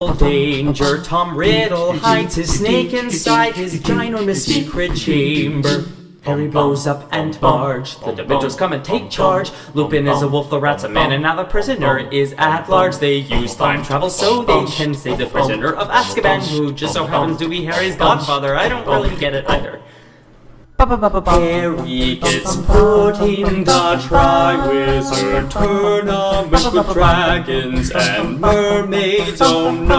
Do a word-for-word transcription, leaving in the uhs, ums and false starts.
Danger, Tom Riddle hides his snake inside his ginormous secret chamber. Harry blows up and Marge. The Dementors come and take charge. Lupin is a wolf, the rat's a man, and now the prisoner is at large. They use time travel so they can save the prisoner of Azkaban, who just so happens to be Harry's godfather. I don't really get it either. Harry gets put in the Triwizard Tournament with dragons and mermaids. Oh no!